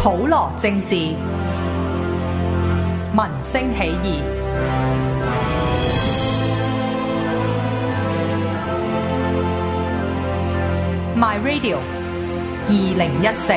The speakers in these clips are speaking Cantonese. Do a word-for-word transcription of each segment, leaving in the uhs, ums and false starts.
普羅政治，民聲起義。My Radio 二零一四。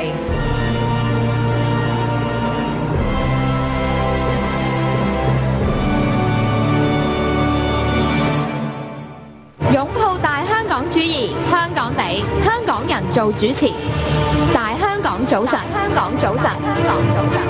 擁抱大香港主義，香港地，香港人做主持。大香港早晨，香港早晨，香港早晨。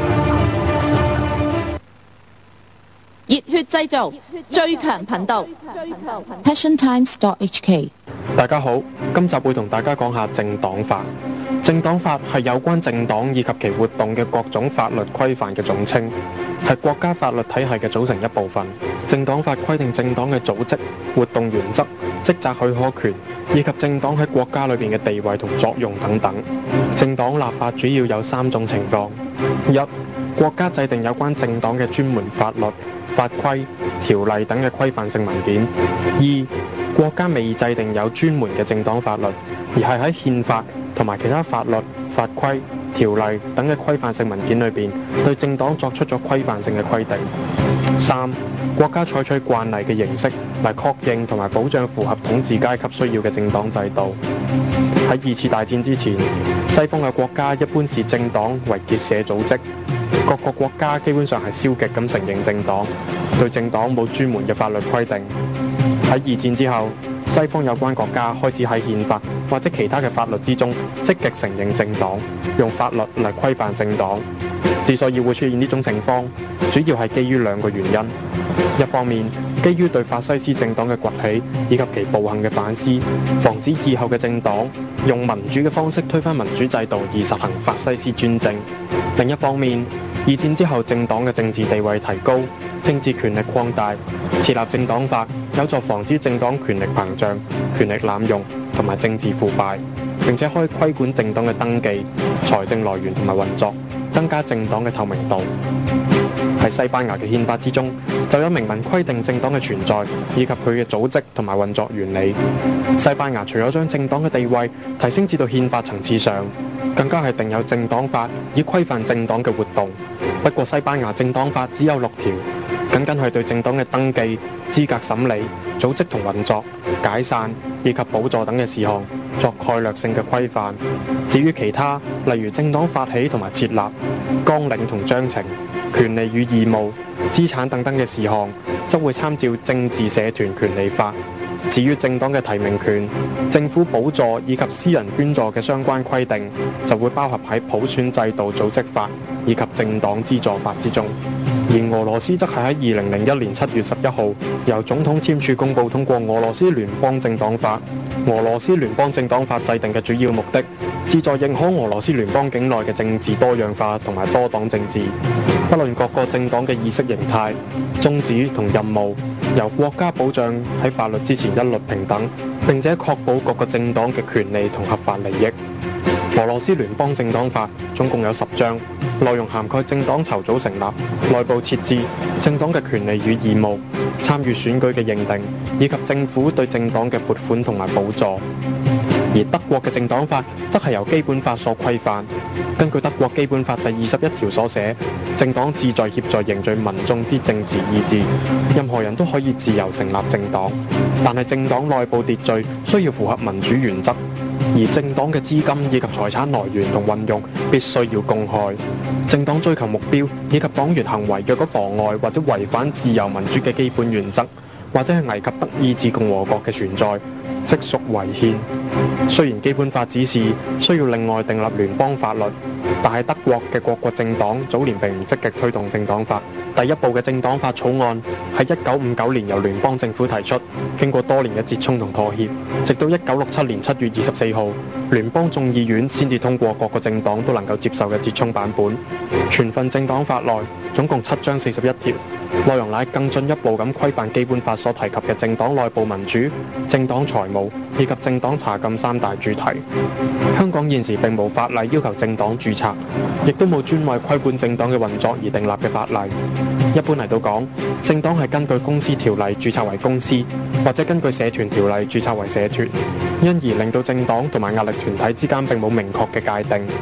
熱血製造，最強頻道 passion times dot h k。 大家好，今集會同大家講下政黨法。政黨法係有關政黨以及其活動嘅各種法律規範嘅總稱，係國家法律體系嘅組成一部分。政黨法規定政黨嘅組織、活動原則、職責許可權以及政黨喺國家裏面嘅地位同作用等等。政黨立法主要有三種情況：一、國家制定有關政黨嘅專門法律、法規、條例等嘅規範性文件；二、國家未制定有專門嘅政黨法律，而係喺憲法同埋其他法律、法規、條例等嘅規範性文件裏邊，對政黨作出咗規範性嘅規定；三、國家採取慣例嘅形式嚟確認同埋保障符合統治階級需要嘅政黨制度。喺二次大戰之前，西方嘅國家一般視政黨為結社組織，各個國家基本上係消極咁承認政黨，對政黨冇專門嘅法律規定。喺二戰之後，西方有關國家開始喺憲法或者其他嘅法律之中積極承認政黨，用法律嚟規範政黨。之所以會出現呢種情況，主要係基於兩個原因。一方面，基於對法西斯政黨嘅崛起以及其暴行嘅反思，防止以後嘅政黨用民主嘅方式推翻民主制度而實行法西斯專政。另一方面，二戰之後政黨嘅政治地位提高，政治權力擴大，設立政黨法有助防止政黨權力膨脹、權力濫用同埋政治腐敗，並且可以規管政黨嘅登記、財政來源同埋運作，增加政黨嘅透明度。喺西班牙嘅憲法之中，就有明文規定政黨嘅存在以及佢嘅組織同埋運作原理。西班牙除咗將政黨嘅地位提升至到憲法層次上，更加係定有政黨法以規範政黨嘅活動。不過西班牙政黨法只有六條，僅僅係對政黨嘅登記、資格審理、組織同運作、解散以及補助等嘅事項作概略性嘅規範。至於其他，例如政黨發起同埋設立、綱領同章程、權利與義務、資產等等嘅事項，則會參照政治社團權利法。至於政黨嘅提名權、政府補助以及私人捐助嘅相關規定，就會包含喺普選制度組織法以及政黨資助法之中。而俄羅斯則係喺二零零一年七月十一號由總統簽署公佈通過俄羅斯聯邦政黨法。俄羅斯聯邦政黨法制定嘅主要目的，旨在認可俄羅斯聯邦境內嘅政治多樣化同埋多黨政治，不論各個政黨嘅意識形態、宗旨同任務，由國家保障喺法律之前一律平等，並且確保各個政黨嘅權利同合法利益。俄羅斯聯邦政黨法總共有十章，內容涵蓋政黨籌組成立、內部設置、政黨嘅權利與義務、參與選舉嘅認定，以及政府對政黨嘅撥款同埋補助。而德國嘅政黨法則係由基本法所規範。根據德國基本法第二十一條所寫，政黨旨在協助凝聚民眾之政治意志，任何人都可以自由成立政黨，但係政黨內部秩序需要符合民主原則，而政黨嘅資金以及財產來源同運用必須要公開。政黨追求目標以及黨員行為若果妨礙或者違反自由民主嘅基本原則，或者係危及德意志共和國嘅存在，即屬違憲。雖然基本法指示需要另外訂立聯邦法律，但係德國嘅各國政黨早年並唔積極推動政黨法。第一部嘅政黨法草案喺一九五九年由聯邦政府提出，經過多年嘅折衝同妥協，直到一九六七年七月二十四號，聯邦眾議院先至通過各個政黨都能夠接受嘅折衝版本。全份政黨法內總共七章四十一條，內容乃更進一步咁規範基本法所提及嘅政黨內部民主、政黨財務以及政黨查禁三大主題。香港現時並無法例要求政黨註冊，亦都冇專為規管政黨嘅運作而訂立嘅法例。一般嚟到講，政黨係根據公司條例註冊為公司，或者根據社團條例註冊為社團，因而令到政黨同埋壓力團體之間並冇明確嘅界定。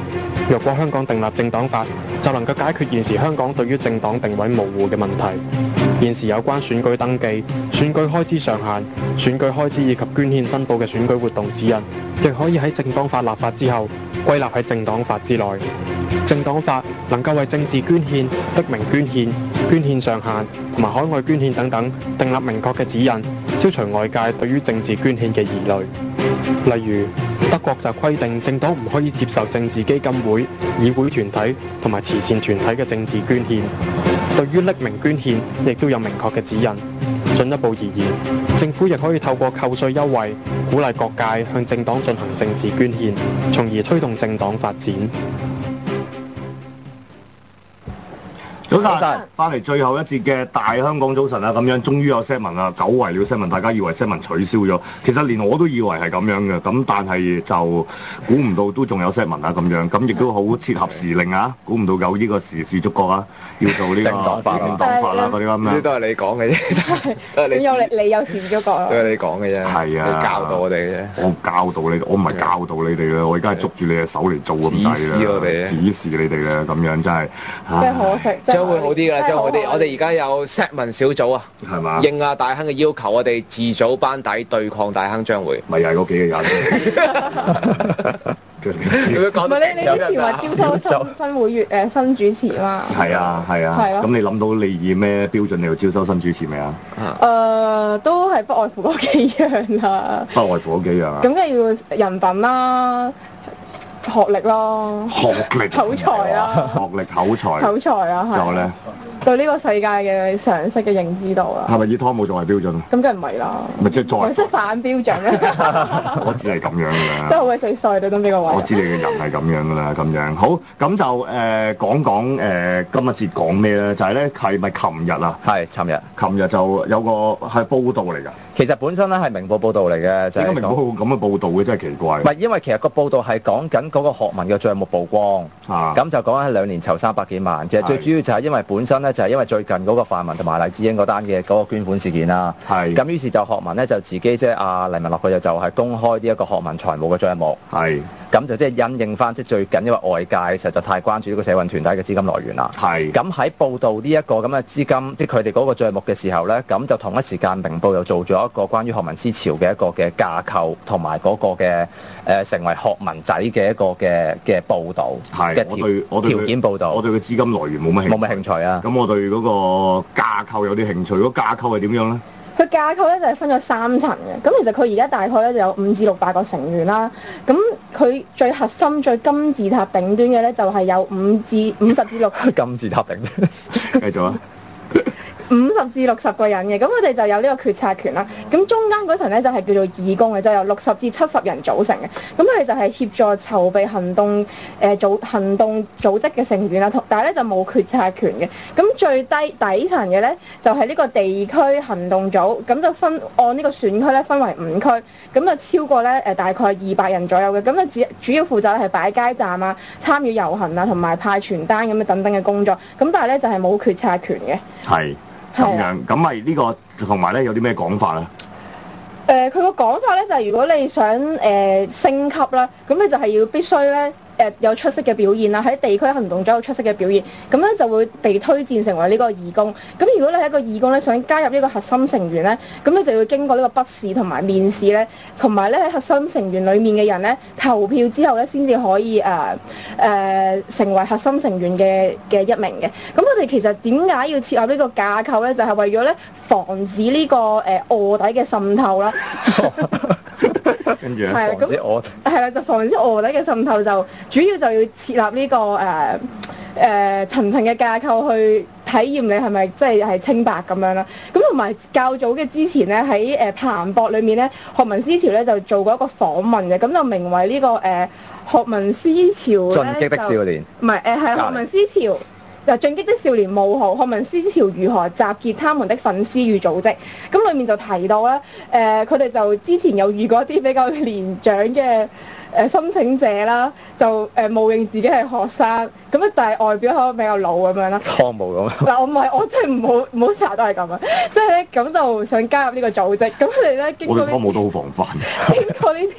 若果香港訂立政黨法，就能夠解決現時香港對於政黨定位模糊嘅問題。現時有關選舉登記、選舉開支上限、選舉開支以及捐獻申報嘅選舉活動指引，亦可以喺政黨法立法之後歸納喺政黨法之內。政黨法能夠為政治捐獻、匿名捐獻、捐獻上限同埋海外捐獻等等訂立明確嘅指引，消除外界對於政治捐獻嘅疑慮。例如，德國就規定政黨唔可以接受政治基金會、議會團體同埋慈善團體嘅政治捐獻。對於匿名捐獻，亦都有明確嘅指引。進一步而言，政府亦可以透過扣稅優惠，鼓勵各界向政黨進行政治捐獻，從而推動政黨發展。 早晨，翻嚟最後一節嘅大香港早晨啊！咁樣終於有 set 文啦，久違了 set 文，大家以為 set 文取消咗，其實連我都以為係咁樣嘅，咁但係就估唔到都仲有 set 文啊咁樣，咁亦都好切合時令啊！估唔到有呢個時事觸覺啊，要做呢個政黨法、政黨法啦嗰啲咁樣，呢啲都係你講嘅啫，都係你有你你有時觸覺，都係你講嘅啫，係啊，教導我哋嘅啫，我教導你，我唔係教導你哋啦，我而家係捉住你嘅手嚟做咁滯啦，指示我哋，指示你哋啦，咁樣真係，真係可惜。將會好啲㗎啦，將會好啲。我哋而家有 set 文小組啊，係嘛？應阿大亨嘅要求，我哋自組班底對抗大亨將會。咪又係嗰幾個人。唔係你你之前話招收新新會員誒新主持嘛？係啊係啊。係咯。咁你諗到你以咩標準嚟招收新主持未啊？誒，都係不外乎嗰幾樣啦。不外乎嗰幾樣啊？咁梗係要人品啦。學歷咯，學歷口才啊，學歷口才，口才啊，係。仲有咧，對呢個世界嘅常識嘅認知度啦。係咪以湯姆作為標準啊？咁梗係唔係啦。咪即係作為。即係反標準啊！我知係咁樣㗎啦。真係好鬼死衰，對咁呢個位。我知你嘅人係咁樣㗎啦，咁樣好咁就誒、呃、講講誒、呃、今日節講咩咧？就係咧係咪琴日啊？係琴日，琴日就有個係報道嚟㗎。其實本身咧係明報報道嚟嘅，就係、是、明報咁嘅報道嘅，真係奇怪。唔係因為其實個報道係講緊嗰個學民嘅帳目曝光，咁、啊、就講緊兩年籌三百幾萬。其實最主要就係因為本身咧就係因為最近嗰個泛民同埋黎智英嗰單嘅嗰個捐款事件啦。係咁於是就學民咧就自己即係阿黎文樂佢就就係公開呢一個學民財務嘅帳目。係咁就即係因應翻即係最近因為外界實在太關注呢個社運團體嘅資金來源啦。係咁喺報導呢一個咁嘅資金，即係佢哋嗰個帳目嘅時候咧，咁就同一時間明報又做咗一個關於學民思潮嘅一個嘅架構，同埋嗰個嘅誒、呃、成為學民仔嘅一個嘅嘅報導，嘅條條件報導。我對個資金來源冇乜興冇乜興趣啊。咁我對嗰個架構有啲興趣。嗰個架構係點樣咧？佢架構咧就係分咗三層嘅。咁其實佢而家大概咧就有五至六百個成員啦。咁佢最核心、最金字塔頂端嘅咧就係有五至五十至六金字塔頂端。繼續啊！五十至六十個人嘅，咁佢哋就有呢個決策權啦。咁中間嗰層咧就係叫做義工嘅，就由六十至七十人組成嘅。咁佢哋就係協助籌備行動誒、呃、組行動組織嘅成員啦。但係咧就冇決策權嘅。咁最低底層嘅咧就係、是、呢個地區行動組，咁就分按呢個選區咧分為五區，咁就超過咧誒大概二百人左右嘅。咁就主主要負責係擺街站啊、參與遊行啊、同埋派傳單咁嘅等等嘅工作。咁但係咧就係、是、冇決策權嘅。係。咁樣，咁咪呢個同埋咧有啲咩講法啊？誒、呃，佢個講法咧就係、是、如果你想誒、呃、升級啦，咁你就係要必須咧。誒有出色嘅表現啦，喺地區行動組有出色嘅表現，咁咧就會被推薦成為呢個義工。咁如果你係一個義工咧，想加入呢個核心成員咧，咁你就要經過呢個筆試同埋面試咧，同埋咧喺核心成員裡面嘅人咧投票之後咧，先至可以誒誒、呃呃、成為核心成員嘅嘅一名嘅。咁我哋其實點解要設立呢個架構咧？就係、是、為咗咧防止呢、這個誒、呃、臥底嘅滲透啦。跟住咧，防止臥係啦，就防止臥底嘅滲透，就主要就要設立呢、這個誒誒層層嘅架構去體驗你係咪即係係清白咁樣啦。咁同埋較早嘅之前咧，喺誒彭博裏面咧，學民思潮咧就做過一個訪問嘅，咁就名為呢、這個誒、呃、學民思潮進擊的少年，唔係誒係學民思潮。就進擊的少年冒號學民思潮如何集結他們的粉絲與組織，咁裏面就提到咧，誒佢哋就之前有遇過一啲比較年長嘅誒、呃、申請者啦，就誒、呃、冒認自己係學生，咁咧但係外表可能比較老咁樣啦。湯姆咁。嗱我唔係，我真係唔好唔好成日都係咁啊！即係咧咁就想加入呢個組織，咁佢哋咧經過呢啲。我哋湯姆都好防範。經過呢啲。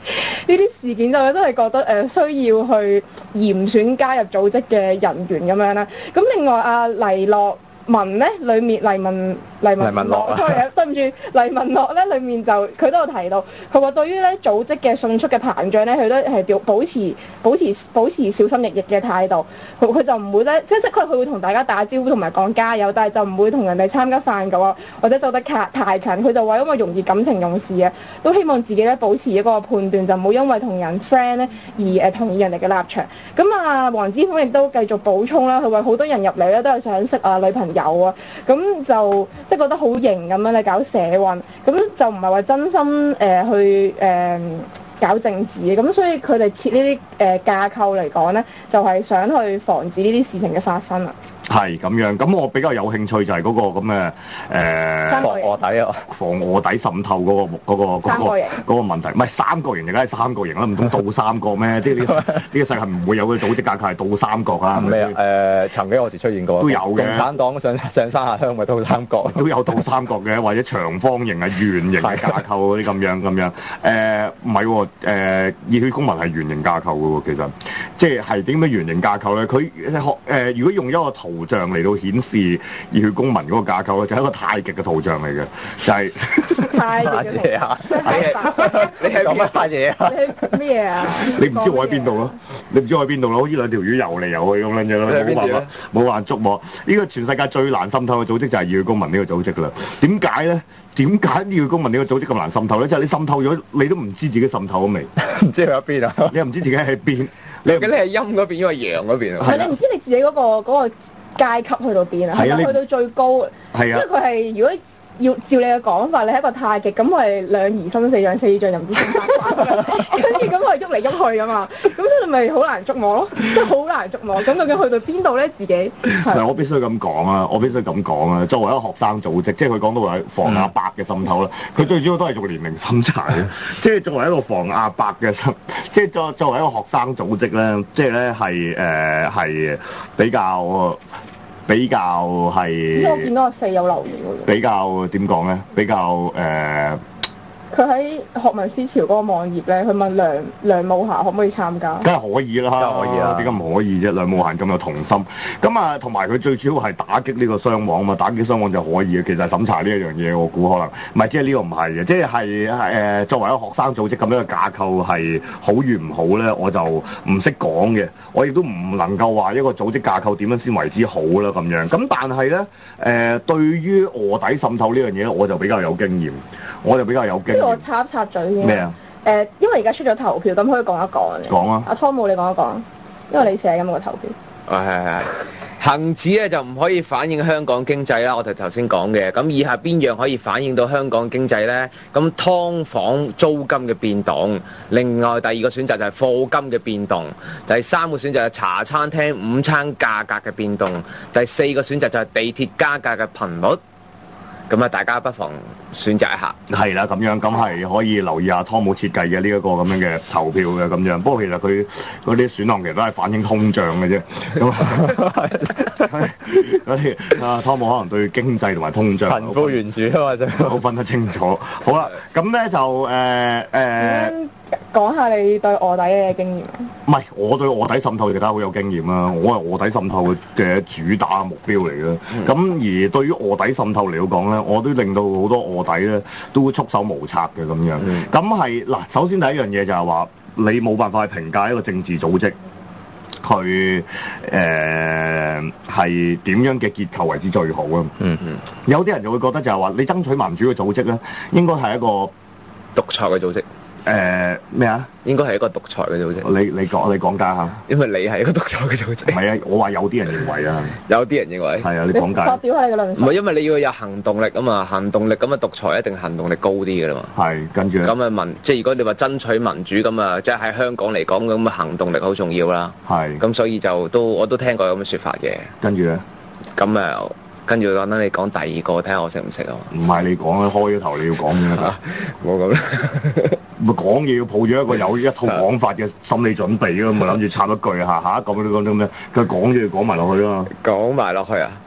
呢啲事件，我都係覺得誒、呃、需要去嚴選加入組織嘅人員咁樣啦。咁另外阿黎諾文咧，裡面黎文黎文樂，sorry，對唔住，黎文樂咧，裡面就佢都有提到，佢話對於咧組織嘅迅速嘅膨脹咧，佢都係表保持保持保持小心翼翼嘅態度。佢佢就唔會咧，即即佢佢會同大家打招呼同埋講加油，但係就唔會同人哋參加飯局啊，或者走得太近。佢就話因為容易感情用事啊，都希望自己咧保持一個判斷，就唔好因為同人 friend 咧而誒同意人哋嘅立場。咁啊，黃之鋒亦都繼續補充啦，佢話好多人入嚟咧都係想識啊女朋友。有啊，咁就即係覺得好型咁樣嚟搞社運，咁就唔係話真心誒、呃、去誒、呃、搞政治嘅，咁所以佢哋設呢啲誒架構嚟講咧，就係、是、想去防止呢啲事情嘅發生啊。 係咁樣，咁我比較有興趣就係嗰個咁嘅誒防臥底啊， 防臥底滲透嗰、嗰個嗰、嗰個嗰、嗰個嗰、嗰個問題，唔係三角形，而家係三角形啦，唔通倒三角咩？即係呢呢個世界唔會有嘅組織架構係倒三角啊？ 咩啊？誒，曾經有時出現過， 都有嘅。共產黨上上山下鄉咪倒三角， 都有倒三角嘅，或者長方形啊、圓形嘅架構嗰啲咁樣咁樣。誒唔係喎，誒熱血公民係圓形架構嘅喎，其實即係係點樣圓形架構咧？佢學誒如果用一個圖像嚟到顯示熱血公民嗰個架構咧，就係、是、一個太極嘅圖像嚟嘅，就係、是、 太極嘅啊！你係講乜嘢啊？ 你咩啊？ 你唔知我喺邊度咯？你唔知我喺邊度咯？好似兩條魚游嚟游去咁樣啫咯，冇辦法，冇辦法捉摸。呢、這個全世界最難滲透嘅組織就係熱血公民呢個組織啦。點解咧？點解熱血公民呢個組織咁難滲透咧？就係、是、你滲透咗，你都唔知自己滲透咗未？ 唔知佢喺邊啊？ 你又唔知自己喺邊？ 你究竟你係陰嗰邊，因為陽嗰邊啊？ 係你唔知你自己嗰、那個嗰、那個階級去到邊啊？係咪去到最高？係啊，因為佢係如果要照你嘅講法，你係一個太極，咁佢係兩儀生四象，四象又唔知點發法嘅，跟住咁佢喐嚟喐去噶嘛，咁所以咪好難捉摸咯，即係好難捉摸。咁究竟去到邊度咧？自己係我必須咁講啊！我必須咁講啊！作為一個學生組織，即係佢講到係防亞伯嘅滲透啦，佢、嗯、最主要都係做年齡審查嘅，即係作為一個防亞伯嘅滲，即係作作為一個學生組織咧，即係咧係誒係比較。比較係， 因為我見到阿四有留言喎。比較點講咧？比較誒。呃佢喺學民思潮嗰個網頁咧，佢問梁梁慕霞可唔可以參加？ 梗係可以啦，可以啦，點解唔可以啫？梁慕霞咁有童心，咁啊，同埋佢最主要係打擊呢個雙網啊嘛，打擊雙網就可以嘅。其實審查呢一樣嘢，我估可能唔係，即係呢個唔係嘅，即係係誒作為一個學生組織咁樣嘅架構係好與唔好咧，我就唔識講嘅。我亦都唔能夠話一個組織架構點樣先為之好啦咁樣。咁但係咧誒，對於臥底滲透呢樣嘢，我就比較有經驗，我就比較有經驗。 我插一插嘴先。 咩啊？ 誒、呃，因為而家出咗投票，咁可以講一講。 講啊！ 阿湯姆，你講一講，因為你寫緊個投票。 啊係係，恆指咧就唔可以反映香港經濟啦。我哋頭先講嘅，咁以下邊樣可以反映到香港經濟咧？咁劏房租金嘅變動，另外第二個選擇就係課金嘅變動，第三個選擇係茶餐廳午餐價格嘅變動，第四個選擇就係地鐵加價嘅頻率。咁啊，大家不妨選擇一下。係啦，咁樣咁係可以留意下湯姆設計嘅呢一個咁樣嘅投票嘅咁樣。不過其實佢嗰啲選項其實都係反映通脹嘅啫。嗰啲啊，湯姆可能對經濟同埋通脹貧富懸殊啊嘛，真係好分得清楚。好啦，咁咧就誒誒。呃呃講下你對臥底嘅經驗。 唔係，我對臥底滲透其他好有經驗啦。我係臥底滲透嘅主打目標嚟嘅。咁、嗯、而對於臥底滲透嚟講咧，我都令到好多臥底咧都會束手無策嘅咁樣。咁係嗱，首先第一樣嘢就係話，你冇辦法去評價一個政治組織，佢誒係點樣嘅結構為之最好啊？嗯嗯。有啲人就會覺得就係話，你爭取民主嘅組織咧，應該係一個獨裁嘅組織。誒咩啊？應該係一個獨裁嘅組織。你你講你講解下。因為你係一個獨裁嘅組織。唔係啊，我話有啲人認為啊。有啲人認為。係啊，你講解。發表下你嘅論述。唔係，因為你要有行動力啊嘛，行動力咁啊，獨裁一定行動力高啲嘅啦嘛。係，跟住咧。咁啊民，即係如果你話爭取民主咁啊，即係喺香港嚟講咁啊，行動力好重要啦。係。咁所以就都我都聽過有咁嘅説法嘅。跟住咧。咁啊。跟住等等你講第二個，睇下我識唔識啊？唔係你講啊，開咗頭你要講嘅啦。冇咁啦，咪講嘢要抱住一個有一套講法嘅心理準備咯，咪諗住插一句嚇嚇咁樣咁樣咩？佢講咗要講埋落去啊嘛。講埋落去啊？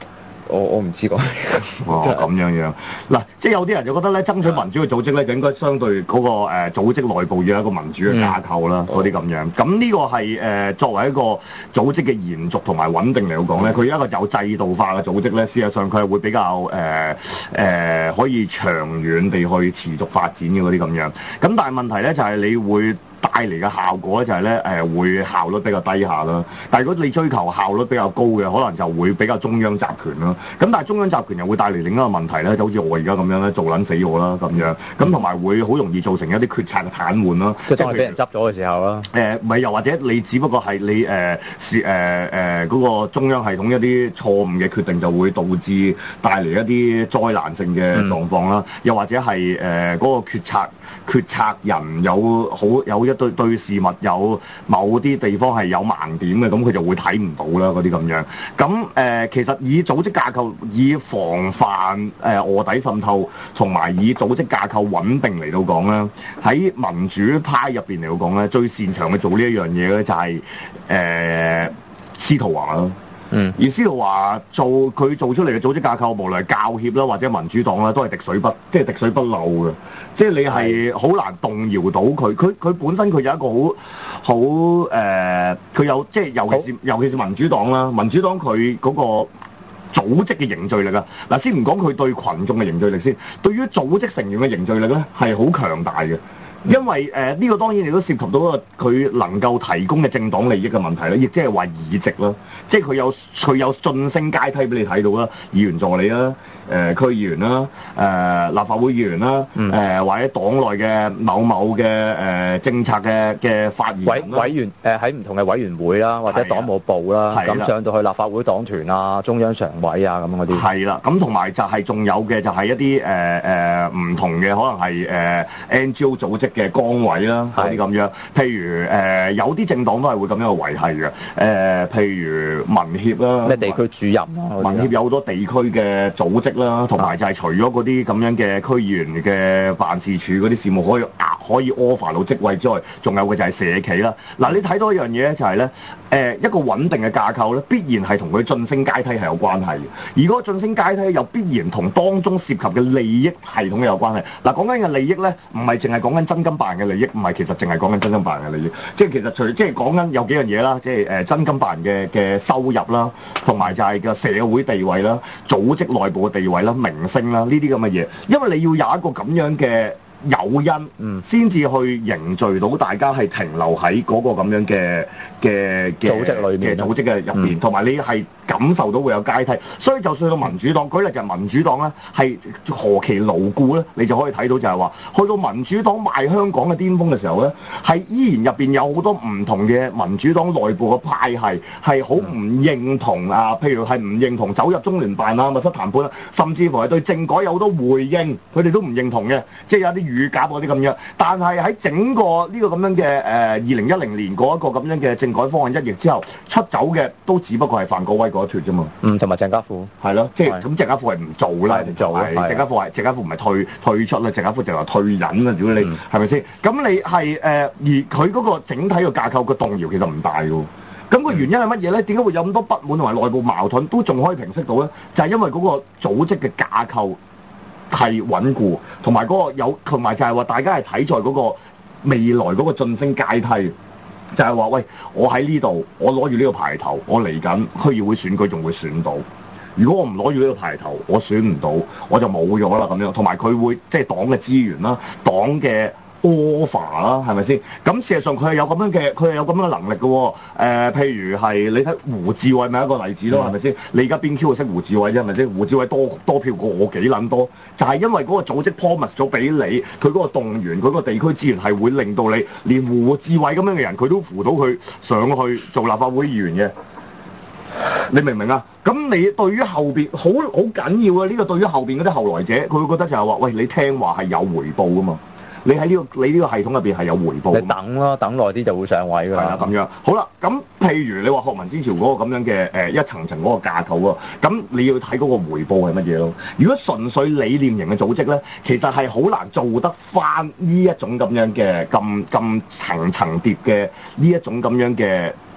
我我唔知講。 哦，咁樣樣嗱，即係有啲人就覺得咧，爭取民主嘅組織咧，就應該相對嗰、那個誒、呃、組織內部要有一個民主嘅架構啦，嗰啲咁樣。咁呢個係誒、呃、作為一個組織嘅延續同埋穩定嚟講咧，佢一個有制度化嘅組織咧，事實上佢係會比較誒誒、呃呃、可以長遠地去持續發展嘅嗰啲咁樣。咁但係問題咧就係、是、你會帶嚟嘅效果咧就係咧誒會效率比較低下啦。但係如果你追求效率比較高嘅，可能就會比較中央集權啦。咁但係中央集權又會帶嚟另一個問題咧，就好似我而家咁樣咧，做撚死我啦咁樣。咁同埋會好容易造成一啲決策嘅癱瘓啦。 即係當佢俾人執咗嘅時候啦。 誒唔係，又或者你只不過係你誒是誒誒嗰個中央系統一啲錯誤嘅決定，就會導致帶嚟一啲災難性嘅狀況啦。嗯、又或者係誒嗰個決策決策人有好有一對對事物有某啲地方係有盲點嘅，咁佢就會睇唔到啦嗰啲咁樣。咁誒、呃、其實以組織架構以防範誒、呃、臥底滲透，同埋以組織架構穩定嚟到講咧，喺民主派入邊嚟到講咧，最擅長去做呢一樣嘢咧就係、是、誒、呃、司徒華啦。嗯，而司徒華做佢做出嚟嘅組織架構，無論係教協啦或者民主黨啦，都係滴水不即係滴水不漏嘅，即係你係好難動搖到佢。佢佢本身佢有一個好好誒，佢、呃、有即係尤其是尤其是民主黨啦，民主黨佢嗰個組織嘅凝聚力啊，嗱先唔講佢對群眾嘅凝聚力先，對於組織成員嘅凝聚力咧係好強大嘅。因為誒呢、呃這個當然亦都涉及到個佢能夠提供嘅政黨利益嘅問題啦，亦即係話議席啦，即係佢有佢有晉升階梯俾你睇到啦，議員助理啦，誒、呃、區議員啦，誒、呃、立法會議員啦，誒、嗯呃、或者黨內嘅某某嘅誒、呃、政策嘅嘅發言委委員誒喺唔同嘅委員會啦，或者黨務部啦，咁上到去立法會黨團啊、中央常委啊咁嗰啲。係啦， 咁同埋就係仲有嘅就係一啲誒誒唔同嘅可能係誒、呃、N G O 組織嘅崗位啦，嗰啲咁樣，譬如誒、呃、有啲政黨都係會咁樣去維繫嘅，誒、呃、譬如民協啦， 咩地區主任啊， 民協有好多地區嘅組織啦，同埋就係除咗嗰啲咁樣嘅區議員嘅辦事處嗰啲事務可以額可以 offer 到職位之外，仲有嘅就係社企啦。嗱，你睇到一樣嘢咧，就係咧誒一個穩定嘅架構咧，必然係同佢晉升階梯係有關係嘅，而嗰個晉升階梯又必然同當中涉及嘅利益系統有關係。嗱，講緊嘅利益咧，唔係淨係講緊真金白銀嘅利益，唔係其實淨係講緊真金白銀嘅利益，即係其實除即係講緊有幾樣嘢啦，即係誒真金白銀嘅嘅收入啦，同埋就係個社會地位啦、組織內部嘅地位啦、明星啦呢啲咁嘅嘢，因為你要有一個咁樣嘅誘因，嗯，先至去凝聚到大家係停留喺嗰個咁樣嘅嘅嘅組織裏面嘅組織嘅入邊，同埋、嗯、你係感受到會有階梯。所以就算到民主黨，舉例就係民主黨咧，係何其牢固咧，你就可以睇到就係話，去到民主黨賣香港嘅巔峰嘅時候咧，係依然入邊有好多唔同嘅民主黨內部嘅派系係好唔認同啊，譬如係唔認同走入中聯辦啊、密室談判啊，甚至乎係對政改有好多回應，佢哋都唔認同嘅，即係有啲乳鴿嗰啲咁樣。但係喺整個呢個咁樣嘅誒二零一零年嗰一個咁樣嘅政改方案一役之後出走嘅，都只不過係范國威嗰一脱啫嘛。 嗯，同埋鄭家富係咯，即係咁鄭家富係唔做啦， 唔做係鄭家富係鄭家富唔係退退出啦，鄭家富就話退隱啦。如果你係咪先？咁你係誒、呃、而佢嗰個整體嘅架構嘅動搖其實唔大㗎。咁個原因係乜嘢咧？點解會有咁多不滿同埋內部矛盾都仲可以平息到咧？就係、是、因為嗰個組織嘅架構係穩固，同埋嗰個有，同埋就係話大家係睇在嗰個未來嗰個晉升階梯，就係、是、話喂，我喺呢度，我攞住呢個牌頭，我嚟緊區議會選舉仲會選到。如果我唔攞住呢個牌頭，我選唔到，我就冇咗啦咁樣。同埋佢會即係黨嘅資源啦，黨嘅offer 啦，係咪先？咁事實上佢係有咁樣嘅，佢係有咁樣嘅能力嘅喎、哦呃。譬如係你睇胡志偉咪一個例子咯，係咪先？你而家邊 Q 識胡志偉啫，係咪先？胡志偉多多票過我幾撚多，就係、是、因為嗰個組織 promise 咗俾你，佢嗰個動員，佢個地區資源係會令到你連胡志偉咁樣嘅人，佢都扶到佢上去做立法會議員嘅。你明唔明啊？咁你對於後邊好好緊要啊！呢、這個對於後邊嗰啲後來者，佢會覺得就係話：喂，你聽話係有回報噶嘛？你喺呢、這個你呢個系統入邊係有回報。 你等咯，等耐啲就會上位㗎啦。 係啦，咁樣好啦。咁譬如你話學民思潮嗰個咁樣嘅誒、呃、一層層嗰個架構喎，咁你要睇嗰個回報係乜嘢咯？如果純粹理念型嘅組織咧，其實係好難做得翻呢一種咁樣嘅咁咁層層疊嘅呢一種咁樣嘅。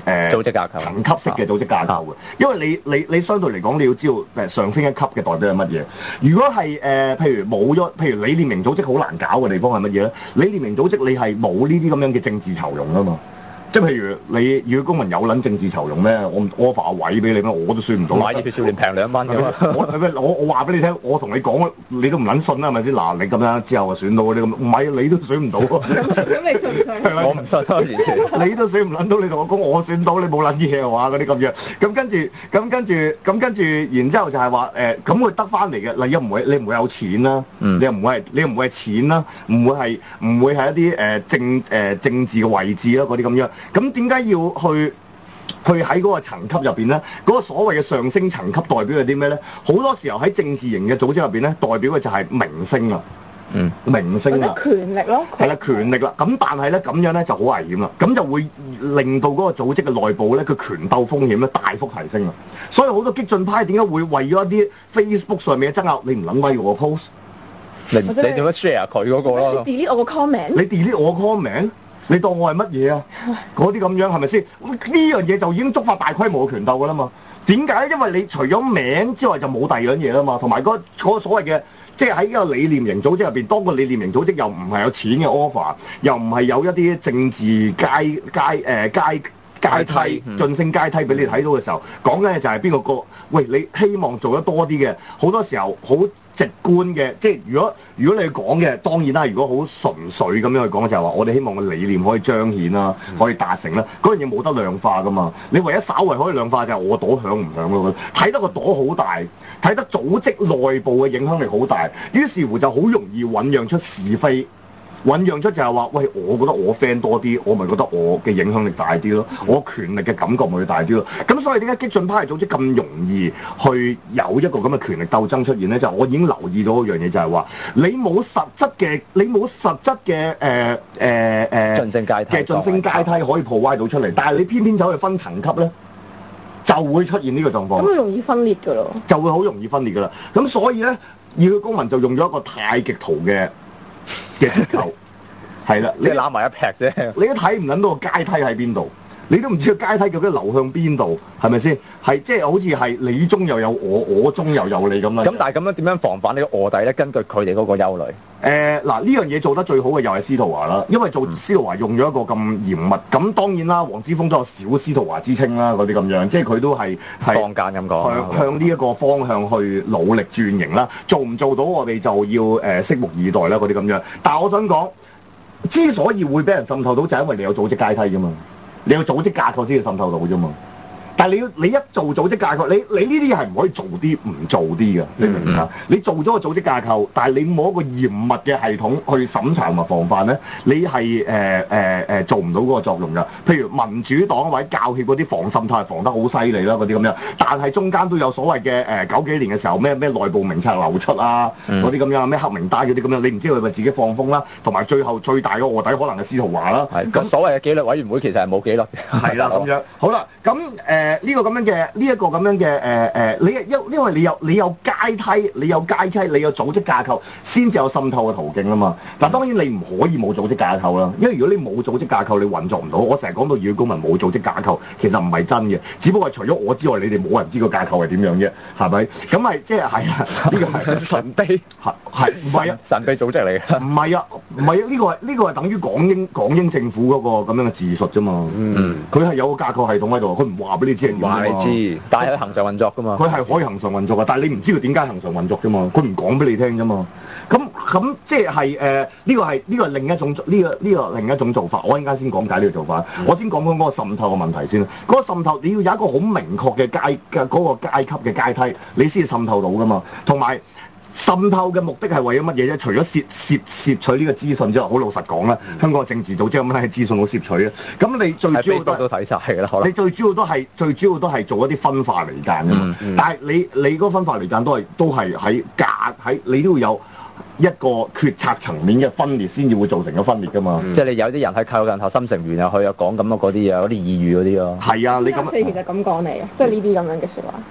誒組織架構層級式嘅組織架構嘅，因為你你你相對嚟講你要知道誒上升一級嘅代表係乜嘢。如果係誒、呃、譬如冇咗，譬如理念型組織好難搞嘅地方係乜嘢咧？理念型組織你係冇呢啲咁樣嘅政治酬庸啊嘛。即係譬如你如果公民有撚政治酬庸咩？我 offer 位俾你咩？我都算唔到。 買熱血少年平兩蚊㗎嘛。 我我我話俾你聽，我同你講，你都唔撚信啦，係咪先？嗱，你咁樣之後就選到你咁，唔係你都選唔到。 咁你信唔信？ 我唔信，完全。 你都選唔撚到，你同我講我選到，你冇撚嘢嘅話嗰啲咁樣。咁跟住，咁跟住，咁跟住，然之後就係話誒，咁佢得翻嚟嘅，你又唔會，你唔會有錢啦， 嗯、 你又唔會係，你又唔會係錢啦，唔會係，唔會係一啲誒、呃、政誒、呃、政治嘅位置啦，嗰啲咁樣。咁點解要去去喺嗰個層級入邊咧？嗰、嗰個所謂嘅上升層級代表係啲咩咧？好多時候喺政治型嘅組織入邊咧，代表嘅就係明星啦，嗯，明星啦， 權力咯， 係啦，權力啦。咁但係咧，咁樣咧就好危險啦，咁就會令到嗰個組織嘅內部咧，佢權鬥風險咧大幅提升啦。所以好多激進派點解會為咗一啲 Facebook 上面嘅爭拗，你唔撚威我個 post， 你你點樣 share 佢嗰個咯？ 你 delete 我個 comment， 你 delete 我個 comment。你當我係乜嘢啊？嗰啲咁樣係咪先？呢樣嘢就已經觸發大規模嘅權鬥㗎啦嘛。點解？因為你除咗名之外就冇第二樣嘢啦嘛。同埋嗰嗰個所謂嘅，即係喺呢個理念型組織入邊，當個理念型組織又唔係有錢嘅 offer，又唔係有一啲政治階階誒階階梯晉升階梯俾你睇到嘅時候，講緊嘅就係邊個個？喂，你希望做得多啲嘅，好多時候好直觀嘅，即係如果如果你講嘅，當然啦，如果好純粹咁樣去講，就係話我哋希望個理念可以彰顯啦，可以達成啦，嗰樣嘢冇得量化噶嘛。你唯一稍為可以量化就係我朵響唔響咯，睇得個朵好大，睇得組織內部嘅影響力好大，於是乎就好容易醖釀出是非。醖釀出就係話，喂，我覺得我 friend 多啲，我咪覺得我嘅影響力大啲咯，我權力嘅感覺咪會大啲咯。咁所以點解激進派組織咁容易去有一個咁嘅權力鬥爭出現咧？就係、我已經留意到一樣嘢，就係話你冇實質嘅，你冇實質嘅誒誒誒晉升階梯嘅晉升階梯可以 provide 到出嚟，但係你偏偏走去分層級咧，就會出現呢個狀況。 咁容易分裂㗎咯， 就會好容易分裂㗎啦。咁所以咧，熱血公民就用咗一個太極圖嘅嘅結構，係啦， 即係攬埋一劈啫。 你都睇唔撚到個階梯喺邊度，你都唔知個階梯究竟流向邊度，係咪先？係即係好似係你中又有我，我中又有你咁啦。 咁但係咁樣點樣防範呢個臥底咧？根據佢哋嗰個憂慮， 誒嗱呢樣嘢做得最好嘅又係司徒華啦，因為做司徒華用咗一個咁嚴密，咁當然啦，黃之鋒都有小司徒華之稱啦，嗰啲咁樣，即係佢都係係坊間咁講， 向向呢一個方向去努力轉型啦。做唔做到我哋就要誒、呃、拭目以待啦，嗰啲咁樣。但係我想講，之所以會俾人滲透到，就係因為你有組織階梯㗎嘛，你有組織架構先至滲透到啫嘛。但係你要你一做組織架構，你你呢啲係唔可以做啲唔做啲嘅，你明唔明啊？你做咗個組織架構，但係你冇一個嚴密嘅系統去審查同埋防範咧，你係誒誒誒做唔到嗰個作用㗎。譬如民主黨或者教協嗰啲防滲透係防得好犀利啦，嗰啲咁樣，但係中間都有所謂嘅誒九幾年嘅時候咩咩內部名冊流出啊，嗰啲咁樣咩黑名單嗰啲咁樣，你唔知佢咪自己放風啦，同埋最後最大嘅臥底可能係司徒華啦。 係咁，所謂嘅紀律委員會其實係冇紀律嘅。 係啦，咁樣好啦，咁誒。誒呢個咁樣嘅呢一個咁樣嘅誒誒，你因因為你有你有階梯，你有階梯，你有組織架構，先至有滲透嘅途徑啊嘛。嗱，當然你唔可以冇組織架構啦，因為如果你冇組織架構，你運作唔到。我成日講到熱血公民冇組織架構，其實唔係真嘅，只不過係除咗我之外，你哋冇人知個架構係點樣啫，係咪？咁係即係係啊，呢個係神秘， 係係唔係啊？ 神秘組織嚟嘅， 唔係啊，唔係啊，呢個係呢個係等於港英港英政府嗰個咁樣嘅自述啫嘛。嗯，佢係有個架構系統喺度，佢唔話俾你知係點。 話你知，但係佢恆常運作噶嘛。 佢係可以恆常運作噶，但係你唔知道點解恆常運作啫嘛。佢唔講俾你聽啫嘛。咁咁即係誒呢個係呢、這個係另一種呢、這個呢、這個另一種做法。我陣間先講解呢個做法。嗯、我先講講嗰個滲透嘅問題先啦。嗰、那個滲透你要有一個好明確嘅階嘅嗰個階級嘅階梯，你先至滲透到噶嘛。同埋滲透嘅目的係為咗乜嘢啫？除咗攝攝攝取呢個資訊之外，好老實講啦，嗯、香港政治組織有乜係資訊好攝取啊？咁你最主要都睇晒㗎啦，可能你最主要都係最主要都係做一啲分化離間㗎嘛。嗯嗯、但係你你嗰個分化離間都係都係喺架喺你都要有一個決策層面嘅分裂，先至會造成咗分裂㗎嘛。 嗯、即係你有啲人係靠近核心成員又去又講咁啊嗰啲啊，嗰啲意語嗰啲咯。 係啊，你咁四其實咁講嚟嘅，即係呢啲咁樣嘅説話。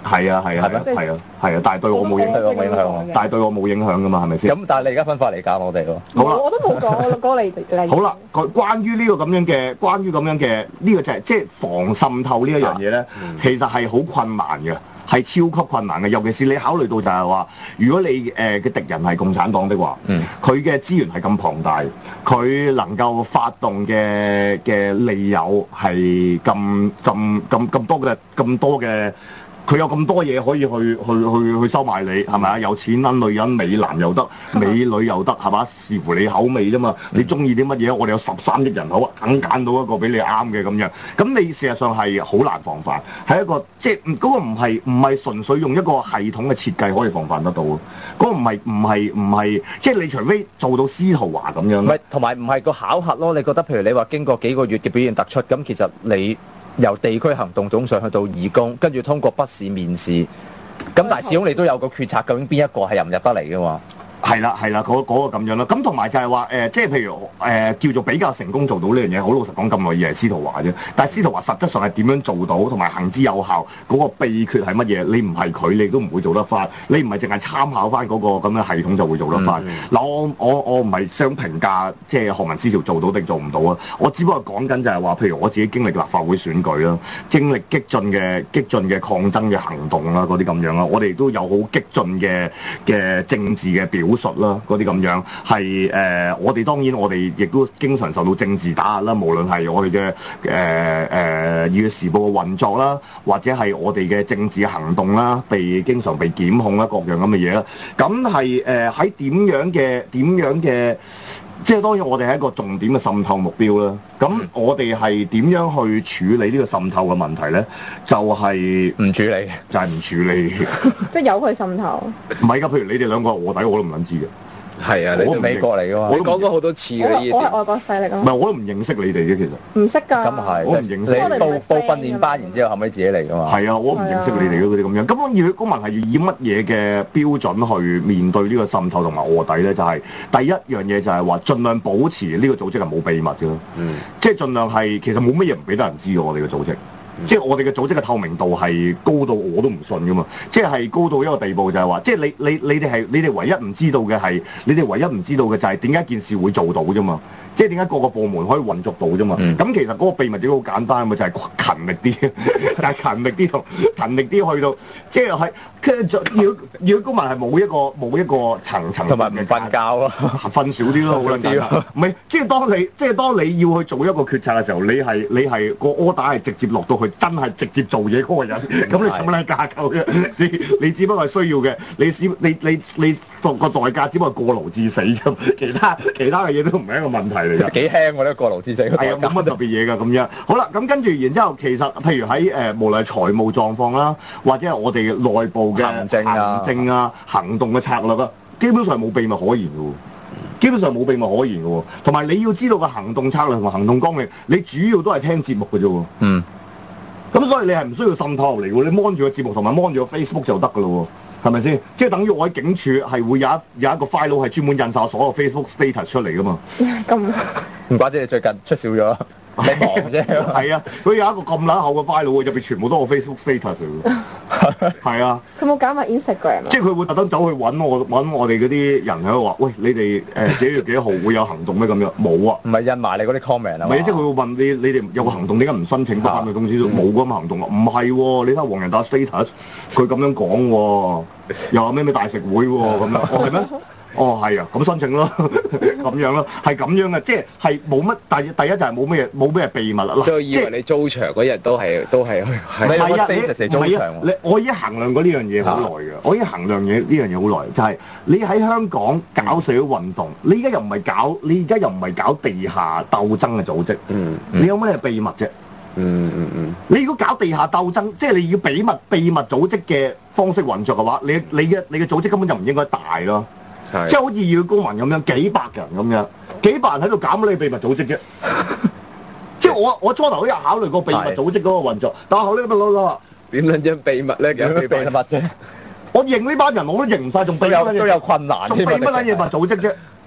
係啊係啊係啊係啊係啊，但係對我冇影對我冇影響， 但係對我冇影響噶嘛，係咪先？ 咁但係你而家分法嚟教我哋喎。 好啦， 我都冇講，我講你你。 好啦，關於呢個咁樣嘅，關於咁樣嘅呢個就係即係防滲透呢一樣嘢咧，其實係好困難嘅。係超級困難嘅，尤其是你考慮到就係話，如果你誒嘅、呃、敵人係共產黨的話，佢嘅、嗯、資源係咁龐大，佢能夠發動嘅嘅利誘係咁咁咁咁多嘅咁多嘅。佢有咁多嘢可以去去去去收買你，係咪啊？有錢撚女人、美男又得，美女又得，係嘛？視乎你口味啫嘛。你中意啲乜嘢？我哋有十三億人口，肯揀到一個俾你啱嘅咁樣。咁你事實上係好難防範，係一個即係嗰個唔係唔係純粹用一個系統嘅設計可以防範得到。嗰個唔係唔係唔係，即係你除非做到司徒華咁樣。 唔係，同埋唔係個考核咯。你覺得譬如你話經過幾個月嘅表現突出，咁其實你。由地區行動總上去到義工，跟住通過筆試面試，咁但係始終你都有個決策，究竟邊一個係入唔入得嚟嘅嘛？ 係啦，係啦，嗰嗰、嗰個咁樣啦。咁同埋就係話誒，即係譬如誒、呃、叫做比較成功做到呢樣嘢，好老實講咁耐以係司徒華啫。但係司徒華實質上係點樣做到，同埋行之有效嗰、嗰個秘訣係乜嘢？你唔係佢，你都唔會做得翻。你唔係淨係參考翻嗰個咁嘅系統就會做得翻。嗱、嗯，我我我唔係想評價即係學民思潮做到定做唔到啊。我只不過講緊就係話，譬如我自己經歷立法會選舉啦，經歷激進嘅激進嘅抗爭嘅行動啦，嗰啲咁樣啦，我哋都有好激進嘅嘅政治嘅表述啦。嗰啲咁樣係誒、呃，我哋當然我哋亦都經常受到政治打壓啦，無論係我哋嘅誒誒《議事時報》嘅運作啦，或者係我哋嘅政治行動啦，被經常被檢控啦，各樣咁嘅嘢啦。咁係誒喺點樣嘅點樣嘅，即係當然我哋係一個重點嘅滲透目標啦。咁我哋係點樣去處理呢個滲透嘅問題咧？就係、是、 唔處理， 就係唔處理， 即係由佢滲透。 唔係㗎，譬如你哋兩個臥底，我都唔撚知嘅。 係啊，你都美國嚟㗎嘛？我講過好多次嘅呢啲。 我係外國勢力啊。 唔係，我都唔認識你哋嘅其實。唔識㗎。 咁係， 我唔認識。 你報報訓練班，然之後後尾自己嚟㗎嘛？ 係啊，我唔認識你哋嗰啲咁樣。咁要公民係要以乜嘢嘅標準去面對呢個滲透同埋臥底咧？就係、是、第一樣嘢就係話，盡量保持呢個組織係冇秘密㗎。嗯。即係盡量係，其實冇乜嘢唔俾得人知㗎。我哋嘅組織。即係我哋嘅組織嘅透明度係高到我都唔信噶嘛，即係高到一個地步就係話，即係你你你哋係你哋唯一唔知道嘅係，你哋唯一唔知道嘅就係點解件事會做到啫嘛。即係點解各個部門可以運作到啫嘛？咁、嗯、其實嗰個秘密點好簡單嘛，就係、是、勤力啲，就係勤力啲同勤力啲去到，即係係跟住要要公民係冇一個冇一個層層同埋唔瞓覺咯， 瞓少啲咯，好撚啲。唔係，即係當你即係當你要去做一個決策嘅時候，你係你係個 order 係直接落到去，真係直接做嘢嗰個人。咁你使乜撚架構嘅？你你只不過係需要嘅，你只你你你個代價只不過過勞致死啫，其他其他嘅嘢都唔係一個問題。 幾輕我覺得過勞致死， 係啊，冇乜特別嘢㗎咁樣。好啦，咁跟住然之後，其實譬如喺誒、呃，無論係財務狀況啦，或者係我哋內部嘅行政啊、 行政啊、行動嘅策略啊，基本上冇秘密可言㗎喎。基本上冇秘密可言㗎喎。同埋你要知道個行動策略同行動綱領，你主要都係聽節目㗎啫喎。嗯。咁所以你係唔需要滲透嚟㗎，你 mon 住個節目同埋 mon 住個 Facebook 就得㗎咯喎。係咪先？即係等於我喺警署係會有一有一個 file 係專門印晒所有 Facebook status 出嚟噶嘛？咁唔怪之你最近出少咗，你忙啫。 係啊，佢有一個咁撚厚嘅 file 入邊全部都係我 Facebook status 嚟㗎。係啊。 佢冇搞埋 Instagram 啊？ 即係佢會特登走去揾我揾我哋嗰啲人喺度話：喂，你哋誒幾月幾號會有行動咩？咁樣冇啊。 唔係印埋你嗰啲 comment 啊？ 唔係，即係佢會問你：你哋有個行動點解唔申請翻嘅通知書？冇咁嘅行動啊？唔係喎，你睇下黃仁達 status，佢咁樣講喎。又有咩咩大食會喎、哦、咁樣？哦係咩？哦係啊，咁申請咯，咁樣咯，係咁樣嘅，即係係冇乜。第第一就係冇咩冇咩秘密啦。 所以以為你租場嗰日都係都係去。 唔係啊，你唔係啊，你我已經衡量過呢樣嘢好耐嘅，我已經衡量嘢呢樣嘢好耐，就係、是、你喺香港搞社會運動，嗯、你而家又唔係搞，你而家又唔係搞地下鬥爭嘅組織，嗯，嗯你有乜嘢秘密啫？ 嗯嗯嗯， 你如果搞地下鬥爭，即係你要秘密秘密組織嘅方式運作嘅話，你你嘅你嘅組織根本就唔應該大咯，是即係好似要公民咁樣幾百人咁樣，幾百人喺度搞乜你秘密組織啫？即係我我初頭都有考慮過秘密組織嗰個運作，是但係後呢，乜攞攞點撚樣秘密咧？有秘密啫？ 我認呢班人我都認唔晒，仲秘有都有困難， 仲秘乜撚嘢密組織啫？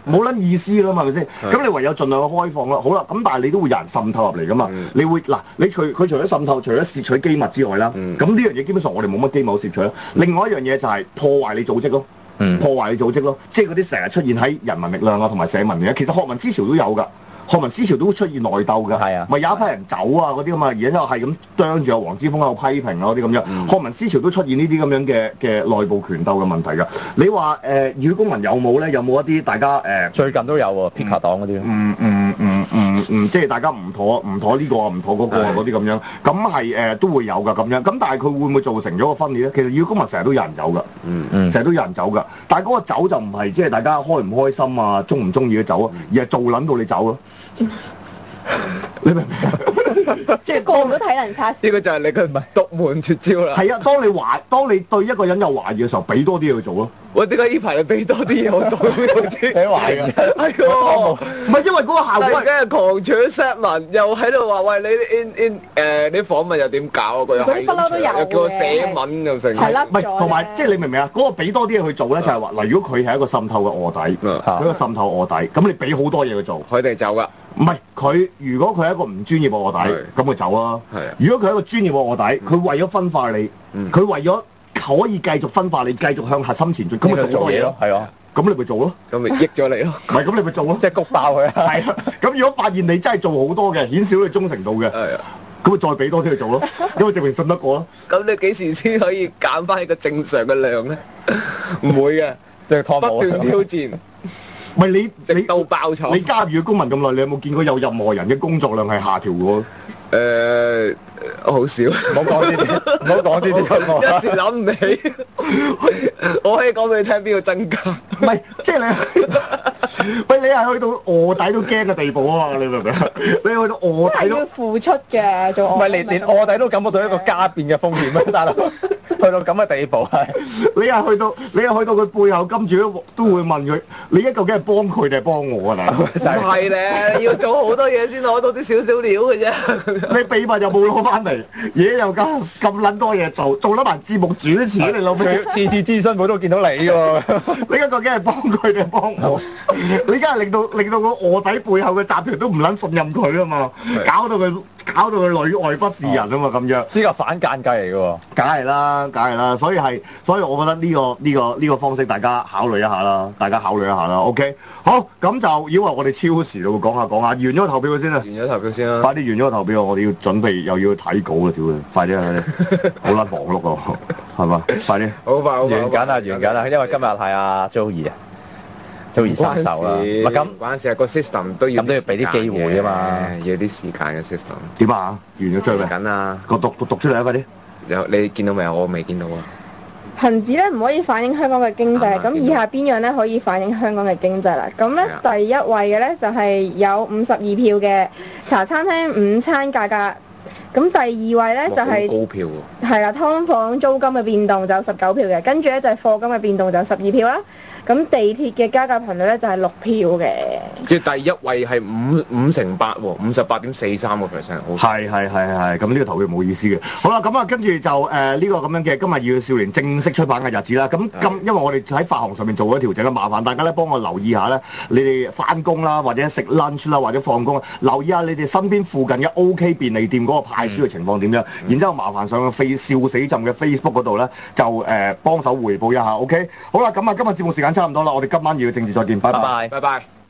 冇撚意思啦嘛，係咪先？咁你唯有盡量去開放啦。好啦，咁但係你都會有人滲透入嚟噶嘛？嗯、你會嗱，你除佢除咗滲透，除咗竊取機密之外啦，咁呢、嗯、樣嘢基本上我哋冇乜機密好竊取啦。另外一樣嘢就係破壞你組織咯，嗯、破壞你組織咯，即係嗰啲成日出現喺人民力量啊同埋社民嘅，其實學民思潮都有㗎。學民思潮都會出現內鬥㗎，係啊，咪有一批人走啊嗰啲咁嘛，而家又係咁啄住阿黃之鋒喺度批評啊嗰啲咁樣，嗯、學民思潮都出現呢啲咁樣嘅嘅內部權鬥嘅問題㗎。你話誒與公民有冇咧？有冇一啲大家誒？呃、最近都有喎，偏下黨嗰啲。嗯嗯嗯嗯嗯，即係大家唔妥唔妥呢個啊，唔妥嗰個啊嗰啲咁樣，咁係誒都會有㗎咁樣。咁但係佢會唔會造成咗個分裂咧？其實與公民成日都有人走㗎，嗯嗯，成日都有人走㗎。但係嗰個走就唔係即係大家開唔開心啊，中唔中意嘅走啊，而係做撚到你走咯。你明唔明？ 即係過唔到體能測試， 呢個就係你嘅唔係獨門絕招啦。 係啊，當你懷，當你對一個人有懷疑嘅時候，俾多啲嘢佢做咯。 喂，點解呢排你俾多啲嘢我做？你懷疑？係喎， 唔係因為嗰個效果。 而家係狂搶 set 文，又喺度話喂你 in in 誒啲訪問又點搞啊？佢又係不嬲都有嘅。 又叫我寫文又成。 係啦， 唔係同埋即係你明唔明啊？嗰個俾多啲嘢去做咧，就係話嗱，如果佢係一個滲透嘅臥底，佢一個滲透臥底，咁你俾好多嘢佢做， 佢哋走㗎。 唔係佢，如果佢係一個唔專業嘅臥底，咁佢走啊。係啊。如果佢係一個專業嘅臥底，佢為咗分化你，佢為咗可以繼續分化你，繼續向核心前進，咁咪做多嘢咯。係啊。咁你咪做咯。咁咪益咗你咯。唔係，咁你咪做咯。即係谷爆佢啊。係啊。咁如果發現你真係做好多嘅，顯少你忠誠度嘅，係啊。咁咪再俾多啲佢做咯，因為證明信得過咯。咁你幾時先可以減翻一個正常嘅量咧？唔會嘅，即係不斷挑戰。唔係你你到爆廠，你加入咗公民咁耐，你有冇見過有任何人嘅工作量係下調過？誒，好少。唔好講呢啲，唔好講呢啲。一時諗唔起，我可以講俾你聽邊個增加。唔係，即係你，喂，你係去到臥底都驚嘅地步啊嘛？你明唔明啊？你去到臥底都要付出嘅，做唔係連連臥底都感覺到一個加變嘅風險咩？大佬，去到咁嘅地步係，你係去到你係去到佢背後，跟住都都會問佢，你一究竟係幫佢定係幫我啊？大佬，唔係咧，要做好多嘢先攞到啲少少料嘅啫。你秘密又冇攞翻嚟，嘢又咁咁撚多嘢做，做得埋節目主持，你老味次次諮詢會都見到你喎。你一究竟係幫佢定係幫我？你而家係令到令到個臥底背後嘅集團都唔撚信任佢啊嘛，搞到佢搞到佢裏外不是人啊嘛咁樣。呢個反間計嚟嘅喎，梗係啦，梗係啦，所以係，所以我覺得呢個呢個呢個方式大家考慮一下啦，大家考慮一下啦。OK，好，咁就以為我哋超時咯，講下講下，完咗個投票先啦，完咗投票先啦，快啲完咗個投票，我哋要準備又要睇稿啦，屌你，快啲啊，好撚忙碌啊，係嘛，快啲，好快，好快，完緊啦，完緊啦，因為今日係阿 Joey 啊。做二三手啦，唔係咁嗰陣時個 system 都要咁都要俾啲機會啊嘛，要啲時間嘅 system。點啊？完咗追未？緊啊！我讀讀讀出嚟啊！快啲！有你見到未啊？我未見到啊。 恒指咧唔可以反映香港嘅經濟，咁以下邊樣咧可以反映香港嘅經濟啦？咁咧第一位嘅咧就係有五十二票嘅茶餐廳午餐價格。咁第二位咧就係高票喎，係啦，劏房租金嘅變動就十九票嘅，跟住咧就係課金嘅變動就十二票啦。咁地鐵嘅加價頻率咧就係六票嘅。即係第一位係五五成八喎，五十八點四三個 percent。係係係係，咁呢個投票冇意思嘅。好啦，咁啊跟住就誒呢、呃這個咁樣嘅今日要少年正式出版嘅日子啦。咁今因為我哋喺發行上面做咗調整啦，麻煩大家咧幫我留意下咧，你哋翻工啦，或者食 lunch 啦，或者放工，留意下你哋身邊附近嘅 OK 便利店嗰個派書嘅情況點樣。嗯、然之後麻煩上個 face 笑死浸嘅 Facebook 嗰度咧，就誒、呃、幫手回報一下。OK，好啦，咁啊今日節目時間差唔多啦，我哋今晚要政治再見，拜拜，拜拜。